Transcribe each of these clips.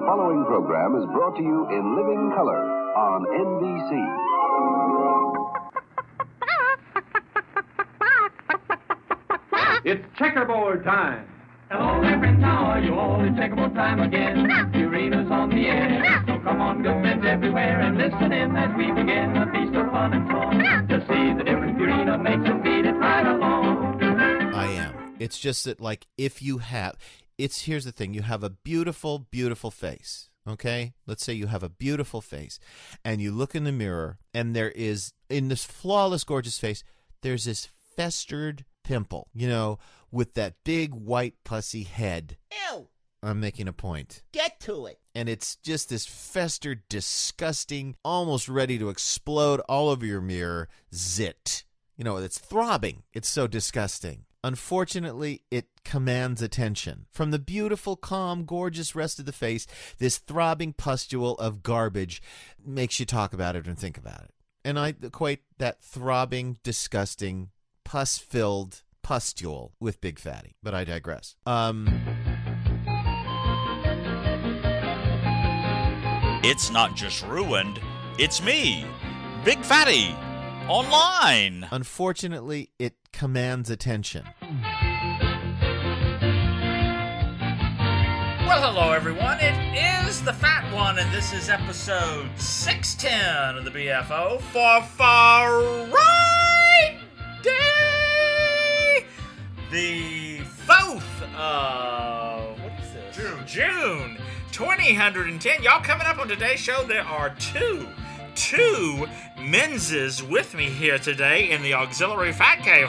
following program is brought to you in living color on NBC. It's checkerboard time. Hello, Reverend Tower, you old checkerboard time again. Purina's on the air, so come on, good friends everywhere, and listen in as we begin a feast of fun and song. To see the different Purina makes them beat it right along. I am. It's just that, like, if you have, here's the thing, you have a beautiful, beautiful face, okay? Let's say you have a beautiful face, and you look in the mirror, and there is, in this flawless, gorgeous face, there's this festered pimple, you know, with that big, white, pussy head. Ew. I'm making a point. Get to it. And it's just this festered, disgusting, almost ready to explode all over your mirror zit. You know, it's throbbing. It's so disgusting. Unfortunately, it commands attention. From the beautiful, calm, gorgeous rest of the face, this throbbing pustule of garbage makes you talk about it and think about it. And I equate that throbbing, disgusting, pus-filled pustule with Big Fatty. But I digress. It's not just ruined, it's me, Big Fatty, online. Unfortunately, it commands attention. Well, hello everyone, it is the Fat One, and this is episode 610 of the BFO for Friday, the 4th of, what is this? June 2010. Y'all, coming up on today's show, there are two menses with me here today in the auxiliary fat cave.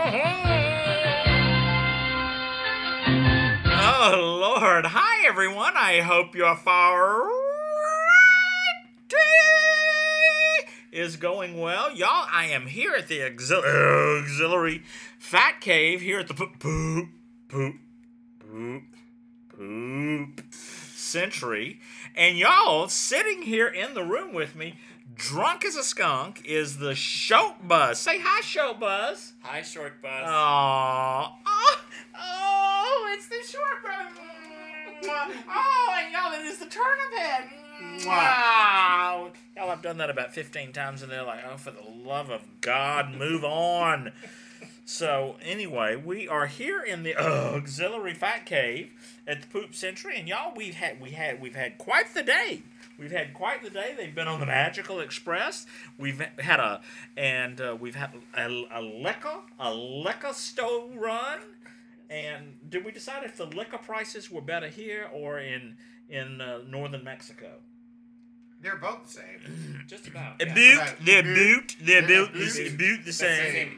Oh, Lord. Hi, everyone. I hope your Friday is going well. Y'all, I am here at the auxiliary fat cave here at the poop century. And y'all, sitting here in the room with me, drunk as a skunk, is the Short Buzz. Say hi, Short Buzz. Hi, Short Buzz. Oh, it's the Short Buzz. Oh, and y'all, it is the turnip head. Wow. Y'all, I've done that about 15 times, and they're like, oh, for the love of God, move on. So, anyway, we are here in the auxiliary fat cave at the Poop Century, and y'all, we've had quite the day. We've had quite the day. They've been on the Magical Express. We've had a liquor store run. And did we decide if the liquor prices were better here or in northern Mexico? They're both the same. Just about. They're about the same.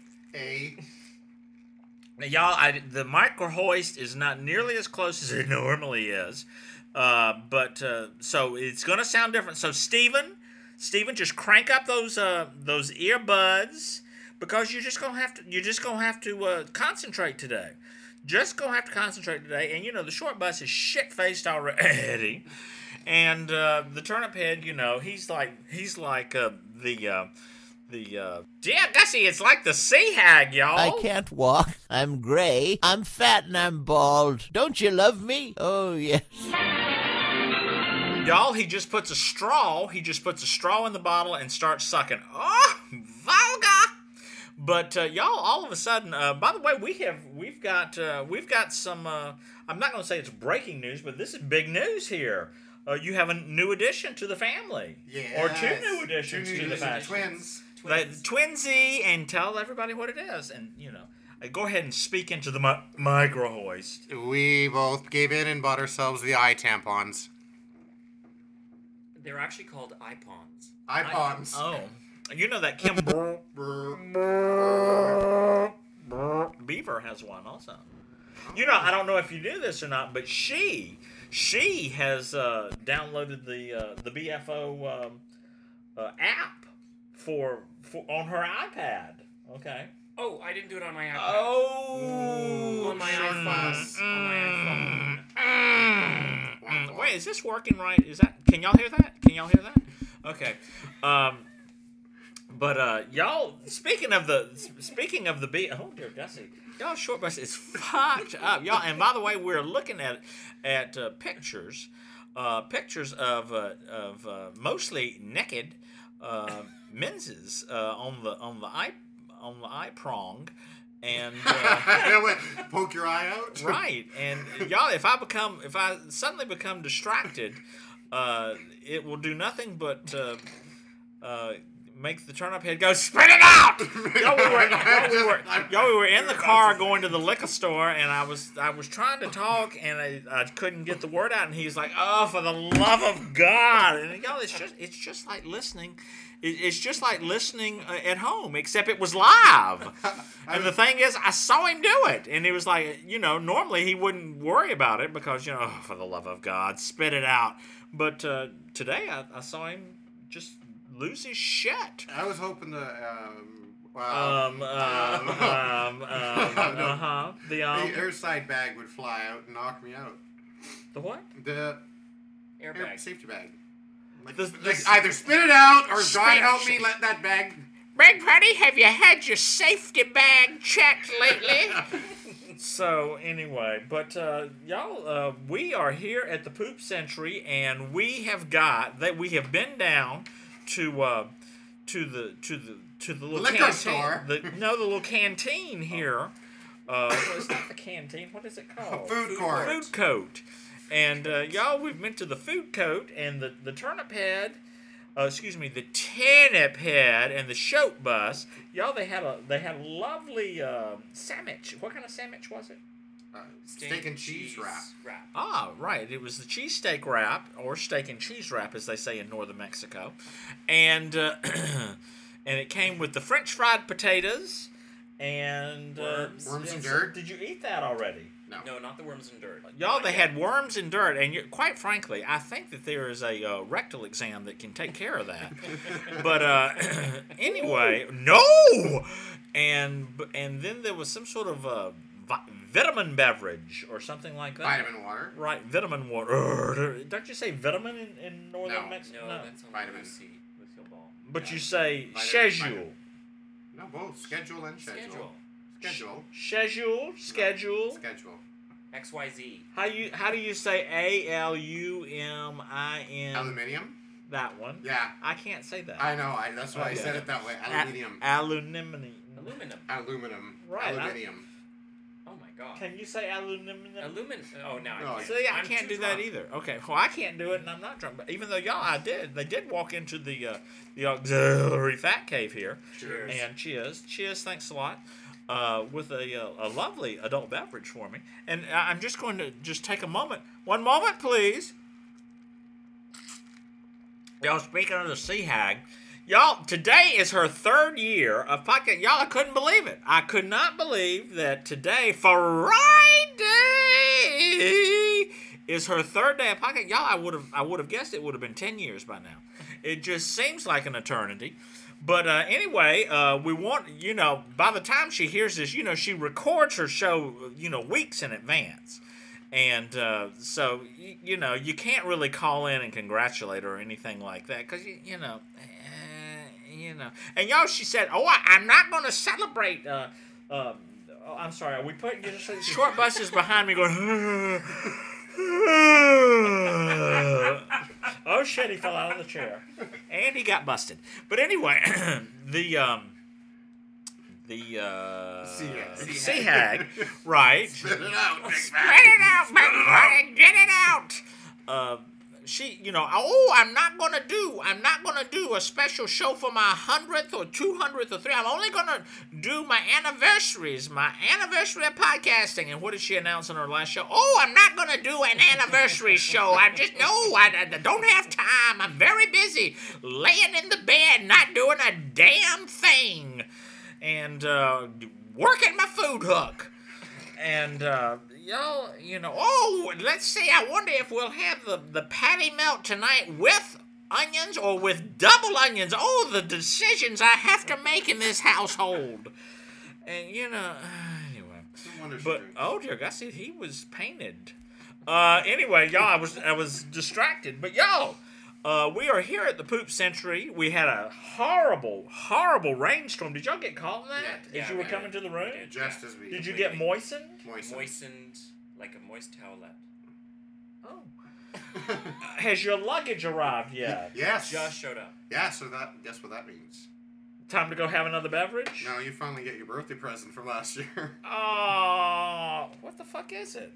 Now, y'all, the micro hoist is not nearly as close as it normally is. But so it's gonna sound different. So Steven, just crank up those earbuds, because you're just gonna have to concentrate today. Just gonna have to concentrate today. And you know the Short Bus is shit faced already, and the turnip head, you know, he's like yeah, Gussie, it's like the sea hag, y'all. I can't walk. I'm gray. I'm fat and I'm bald. Don't you love me? Oh, yes. Y'all, he just puts a straw in the bottle and starts sucking. Oh, vulgar! But y'all, all of a sudden, by the way, we've got some. I'm not going to say it's breaking news, but this is big news here. You have a new addition to the family. Yeah. Or two new additions to the family. Twins. Twinsy, and tell everybody what it is, and you know, go ahead and speak into the micro hoist. We both gave in and bought ourselves the eye tampons. They're actually called iPons. iPons. Oh, you know that Kim Beaver has one also. You know, I don't know if you knew this or not, but she has downloaded the BFO app for on her iPad. Okay. Oh, I didn't do it on my iPad. Oh, on my iPhone. On my iPhone. Wait, is this working right? Can y'all hear that? Okay. But y'all, speaking of the oh dear Gussie, y'all, Short Bus is fucked up, y'all. And by the way, we're looking at pictures pictures of mostly naked menses on the eye prong, and Poke your eye out. right. And y'all, if I suddenly become distracted, it will do nothing but make the turnip head go, spit it out! We were in the car going to the liquor store, and I was trying to talk, and I couldn't get the word out, and he's like, oh, for the love of God! And y'all, it's just like listening. It's just like listening at home, except it was live. And the thing is, I saw him do it, and he was like, normally he wouldn't worry about it because, oh, for the love of God, spit it out. But today I saw him just lose his shit. I was hoping to. The airside bag would fly out and knock me out. The what? The Airbag. Safety bag. Like, The- either spit it out or God help me, let that bag. Big Buddy, have you had your safety bag checked lately? So anyway, but y'all, we are here at the Poop Century, and we have been down to the little Liquor canteen, store. the little canteen here. It's not the canteen. What is it called? Food court. Food court. And y'all, we've been to the food court, and the turnip head. The turnip head and the shoat bus. Y'all, they had a lovely sandwich. What kind of sandwich was it? Steak and cheese wrap. Ah, right. It was the cheesesteak wrap, or steak and cheese wrap, as they say in northern Mexico, and and it came with the French fried potatoes and Worms and dirt. Did you eat that already? No, not the worms and dirt. Y'all, they had worms and dirt, and quite frankly, I think that there is a rectal exam that can take care of that. But anyway, no! And then there was some sort of vitamin beverage or something like that. Vitamin water. Right, vitamin water. Don't you say vitamin in northern No. Mexico? No, that's on Vitamin. Lucy. Lucille Ball. But you say Vitamin. schedule. No, both. Schedule and schedule. Schedule. Schedule. Schedule. XYZ. How do you say ALUMIN? Aluminium? That one. Yeah. I can't say that. I know. That's why I said it that way. Aluminium. Aluminum. Aluminum. Right, Aluminium. Oh my God. Can you say aluminum? Oh, now No, I can't. See, I I'm can't too do that drunk. either. Okay, well, I can't do it, and I'm not drunk. But even though y'all, they did walk into the auxiliary fat cave here. Cheers. And cheers, thanks a lot. With a lovely adult beverage for me. And I'm just going to take a moment. One moment, please. Y'all, speaking of the Sea Hag, y'all, today is her 3rd year of podcast. Y'all, I couldn't believe it. I could not believe that today, Friday, is her 3rd day of podcast. Y'all, I would have guessed it would have been 10 years by now. It just seems like an eternity. But anyway, we want, by the time she hears this, she records her show, weeks in advance. And so, you can't really call in and congratulate her or anything like that because, And y'all, she said, I'm not going to celebrate. I'm sorry, are we putting short buses behind me going, oh shit, he fell out of the chair. And he got busted. But anyway, the Sea Hag, right? Spit it out, Big Spit it out, Big Buddy, get it out. She, I'm not gonna do a special show for my 100th or 200th or 300th. I'm only gonna do my anniversary of podcasting. And what did she announce on her last show? I'm not gonna do an anniversary show. I don't have time. I'm very busy laying in the bed, not doing a damn thing, and working my food hook. And y'all, let's see. I wonder if we'll have the patty melt tonight with onions or with double onions. Oh, the decisions I have to make in this household. And anyway. But oh dear God, see, he was painted. Anyway, y'all, I was distracted. But y'all, we are here at the Poop Century. We had a horrible rainstorm. Did y'all get caught in that as you were coming to the room? Just as we. Did you get moistened? Moistened like a moist towelette. Oh. Has your luggage arrived yet? Yes. Just showed up. Yeah, so guess what that means? Time to go have another beverage? No, you finally get your birthday present from last year. Oh, what the fuck is it?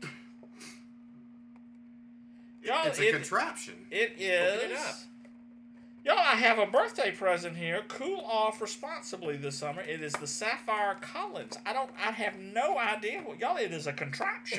Y'all, It's a contraption. It is. Open it up. Y'all, I have a birthday present here. Cool off responsibly this summer. It is the Sapphire Collins. I have no idea what y'all. It is a contraption.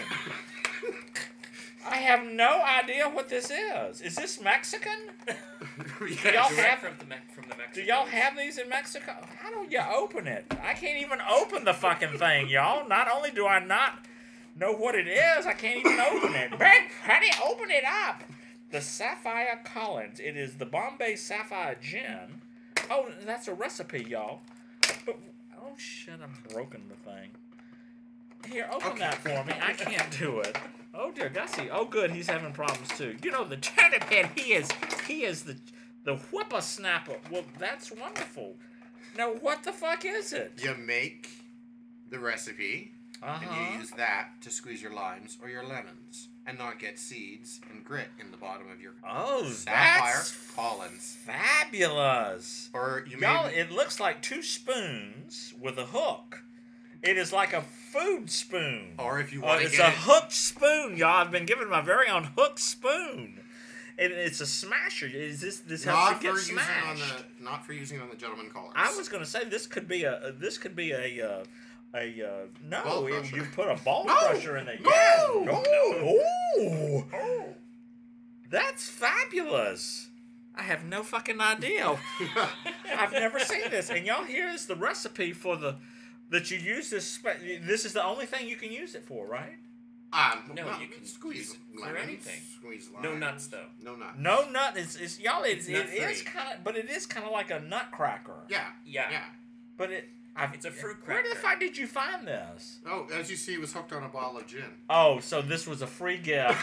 I have no idea what this is. Is this Mexican? Yeah, y'all Direct have- from the Mexico. Do y'all have these in Mexico? How do you open it? I can't even open the fucking thing, y'all. Not only do I not know what it is, I can't even open it. Ben, how do you open it up? The Sapphire Collins. It is the Bombay Sapphire Gin. Oh, that's a recipe, y'all. But, oh shit, I've broken the thing. Here, open that for me. I can't do it. Oh dear, Gussie. Oh good, he's having problems too. You know, the turnip head, he is the whippersnapper. Well, that's wonderful. Now, what the fuck is it? You make the recipe, and you use that to squeeze your limes or your lemons, and not get seeds and grit in the bottom of your Oh, Sapphire that's Collins. fabulous. Or you Y'all, may it looks like 2 spoons with a hook. It is like a food spoon. Or if you want to It's get a hooked spoon, y'all. I've been given my very own hooked spoon. And it's a smasher. Is this helps not you for get using smashed? not for using on the gentleman collars. I was gonna say this could be a no. Ball crusher. You put a ball No! crusher in there. No! Yeah. No. Oh. That's fabulous. I have no fucking idea. I've never seen this. And y'all, here is the recipe for that you use this. This is the only thing you can use it for, right? No, you can squeeze use it for lemons, anything. Squeeze limes. No nuts, though. No nuts. No nut. It's y'all. It nut-free. is kind of, but it is kind of like a nutcracker. Yeah. Yeah. Yeah. But It's a fruit Where the cracker. fuck did you find this? Oh, as you see, it was hooked on a bottle of gin. Oh, so this was a free gift.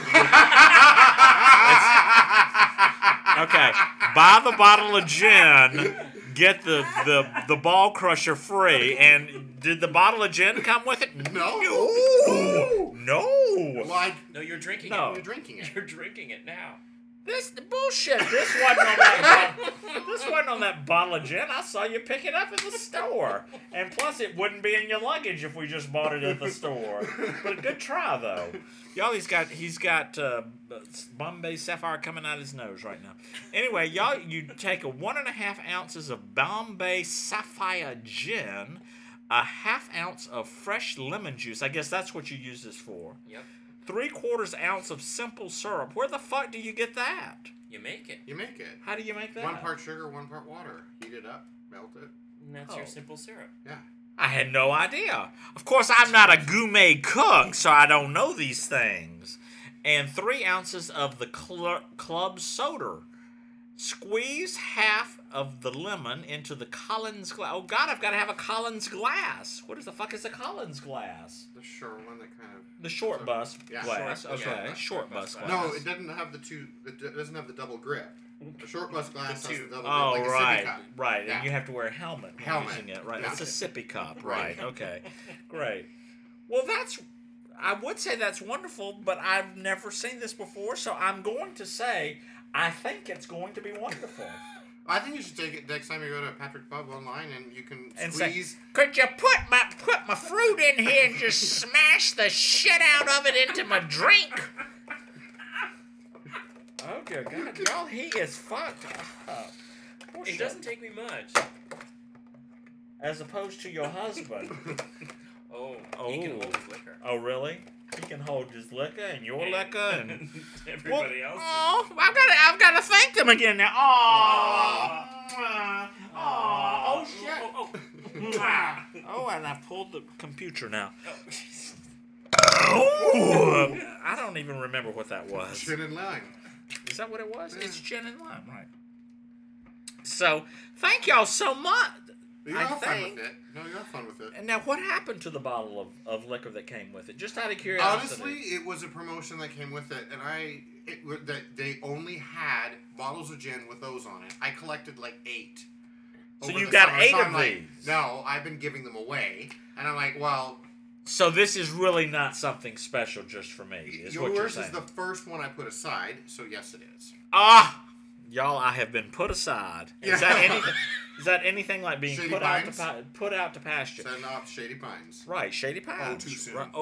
Okay, buy the bottle of gin, get the ball crusher free, and did the bottle of gin come with it? No. No. Like, No, you're drinking No. it. you're drinking it. You're drinking it now. This bullshit. This wasn't on that. This wasn't on that bottle of gin. I saw you pick it up at the store, and plus it wouldn't be in your luggage if we just bought it at the store. But a good try though. Y'all, he's got Bombay Sapphire coming out his nose right now. Anyway, y'all, you take 1.5 ounces of Bombay Sapphire gin, a 1/2 ounce of fresh lemon juice. I guess that's what you use this for. Yep. 3/4 ounce of simple syrup. Where the fuck do you get that? You make it. You make it. How do you make that? 1 part sugar, 1 part water. Heat it up, melt it. And that's Oh. your simple syrup. Yeah. I had no idea. Of course, I'm not a gourmet cook, so I don't know these things. And 3 ounces of the club soda. Squeeze half of the lemon into the Collins glass. Oh, God, I've got to have a Collins glass. What the fuck is a Collins glass? The short one that kind of. The short bus Yeah. glass. Short- Okay, yeah, short bus glass. No, it doesn't have the two. It doesn't have the double grip. The short bus glass has the double Oh, grip, like right, a sippy cup. right. Yeah. And you have to wear a helmet when Helmet. using it, right? Yeah. It's a sippy cup, Right. right? Okay, great. Well, I would say that's wonderful, but I've never seen this before, so I'm going to say I think it's going to be wonderful. I think you should take it next time you go to Patrick Pub online and you can And say, squeeze. could you put my fruit in here and just smash the shit out of it into my drink? Oh dear God, y'all, he is fucked up. Poor It shit. doesn't take me much. As opposed to your husband. Oh, he can hold his liquor. Oh, really? He can hold his liquor and your liquor and everybody else. Oh, I've got to thank them again now. Oh, shit. Oh, and I pulled the computer now. Oh, I don't even remember what that was. Gin and lime. Is that what it was? Yeah. It's gin and lime, right? So, thank y'all so much. You'll I have fun think. with it. No, you'll have fun with it. And now, what happened to the bottle of liquor that came with it? Just out of curiosity. Honestly, it was a promotion that came with it, and they only had bottles of gin with those on it. I collected like 8. So over you the got summer. 8 So I'm of like, these? No, I've been giving them away, and I'm like, well, So this is really not something special just for me, is what you're Yours saying. is the first one I put aside, so yes, it is. Ah! Y'all, I have been put aside. Yeah. Is that anything like being Shady put Pines? out to pasture? Setting off Shady Pines. Right, Shady Pines. too soon. Right.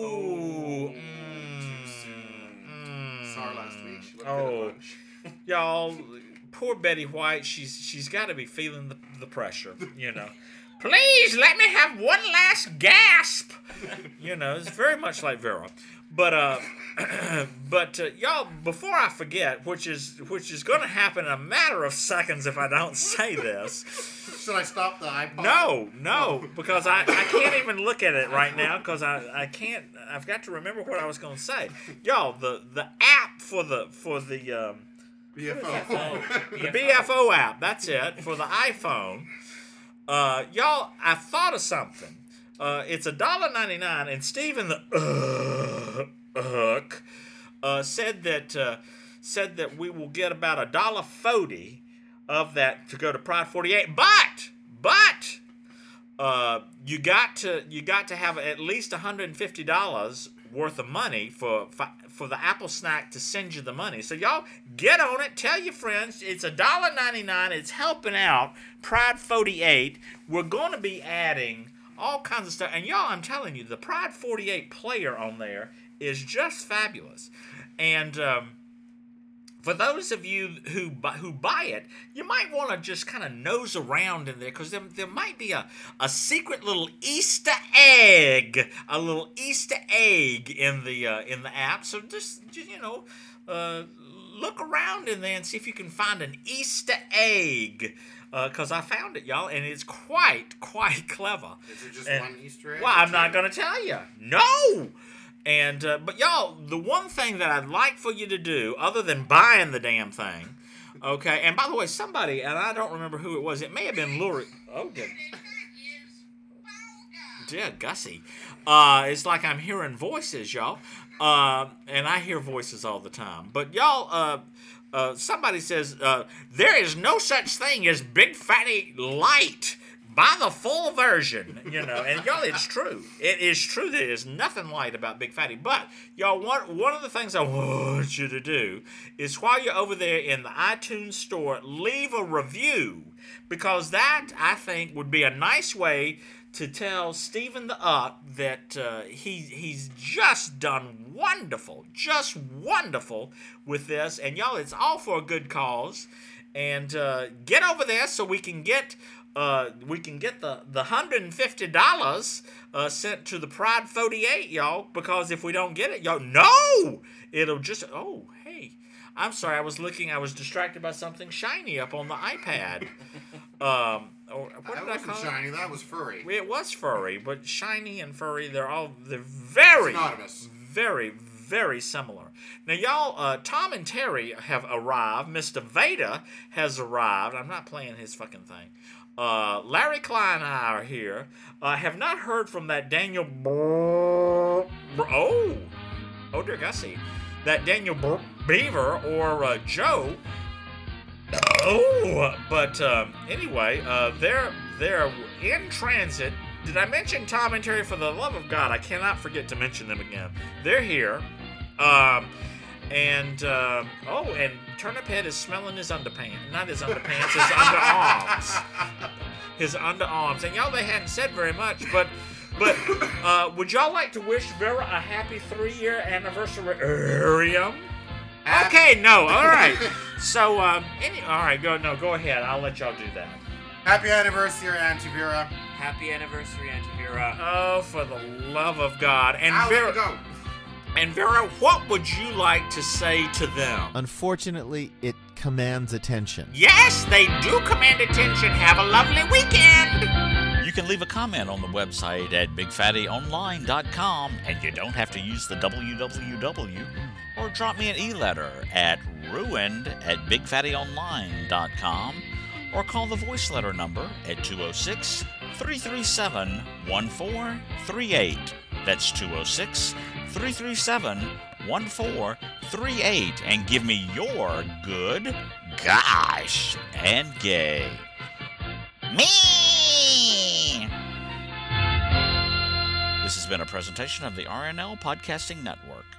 Too soon. Saw her last week. She looked good Oh. at lunch. Y'all, poor Betty White, she's got to be feeling the pressure, you know. Please let me have one last gasp. You know, it's very much like Vera. But y'all, before I forget, which is going to happen in a matter of seconds if I don't say this. Should I stop the iPod? No, because I can't even look at it right now because I can't. I've got to remember what I was going to say. Y'all, the app for the BFO. the BFO app, that's it, for the iPhone. Y'all, I thought of something. It's $1.99, and Stephen the said that we will get about $1.40 of that to go to Pride 48. But you got to have at least $150 worth of money for the Apple Snack to send you the money. So y'all get on it. Tell your friends. It's $1.99. It's helping out Pride 48. We're going to be adding all kinds of stuff. And y'all, I'm telling you, the Pride 48 player on there is just fabulous. And for those of you who buy it, you might want to just kind of nose around in there because there might be a secret little Easter egg, in the app. So just look around in there and see if you can find an Easter egg. Because I found it, y'all, and it's quite clever. Is it just one Easter egg? Well, I'm not going to tell you. No! And but y'all, the one thing that I'd like for you to do, other than buying the damn thing, okay, and by the way, somebody, and I don't remember who it was, it may have been Lori. Oh, dear Gussie. It's like I'm hearing voices, y'all. And I hear voices all the time. But y'all, somebody says, there is no such thing as Big Fatty Light. Buy the full version, you know. And y'all, it's true. It is true that there's nothing light about Big Fatty. But y'all, one of the things I want you to do is while you're over there in the iTunes store, leave a review, because that, I think, would be a nice way to tell Stephen the that he's just done wonderful with this. And y'all, it's all for a good cause. And get over there so we can get the $150 sent to the Pride 48, y'all. Because if we don't get it, y'all, no, it'll just, oh, hey, I'm sorry, I was distracted by something shiny up on the iPad. Or what did I call it? Shiny, that was furry. It was furry, but shiny and furry, they're very, synonymous. Very, very similar. Now, y'all, Tom and Terry have arrived. Mr. Veda has arrived. I'm not playing his fucking thing. Larry Klein and I are here. Have not heard from that Daniel oh dear Gussie. That Daniel Beaver or Joe. Oh, but anyway, they're in transit. Did I mention Tom and Terry? For the love of God, I cannot forget to mention them again. They're here. And Turnip Head is smelling his underpants. Not his underpants, his underarms. His underarms. And y'all, they hadn't said very much, but would y'all like to wish Vera a happy 3-year anniversary? Okay, no, all right. So, all right, go ahead. I'll let y'all do that. Happy anniversary, Auntie Vera. Happy anniversary, Auntie Vera. Oh, for the love of God. And I'll Vera, let you go. And Vera, what would you like to say to them? Unfortunately, it commands attention. Yes, they do command attention. Have a lovely weekend. You can leave a comment on the website at BigFattyOnline.com, and you don't have to use the www, or drop me an e-letter at ruined@BigFattyOnline.com, or call the voice letter number at 206-337-1438. That's 206-337-1438, and give me your good, gosh, and gay. Me! This has been a presentation of the RNL Podcasting Network.